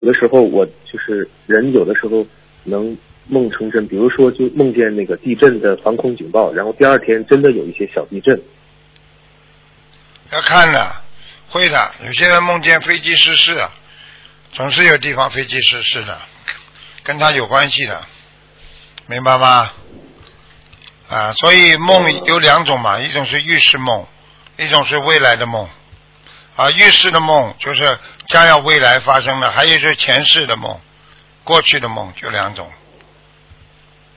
有的时候我就是人有的时候能梦成真，比如说就梦见那个地震的防空警报，然后第二天真的有一些小地震。 要看的，会的，有些人梦见飞机失事，总是有地方飞机失事的，跟他有关系的，明白吗？啊，所以梦有两种嘛，一种是预示梦，一种是未来的梦。啊，预示的梦就是将要未来发生的，还有就是前世的梦，过去的梦，就两种。